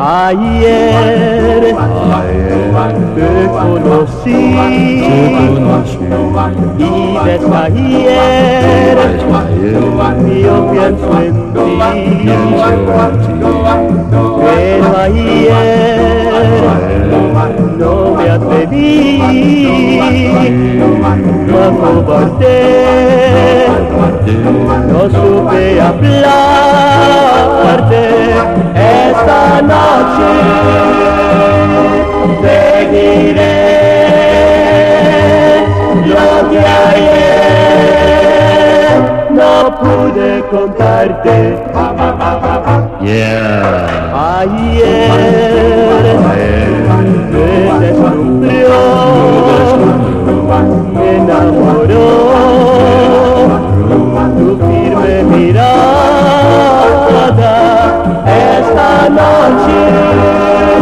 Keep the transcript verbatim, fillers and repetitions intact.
Ayer, te conocí, y desde ayer yo pienso en ti, pero ayer no me atreví, me acobardé, no supe hablarte. Esta noche te diré lo que ayer no pude contarte. Yeah. Ayer me deslumbró, me enamoró tu firme mirada. Esta noche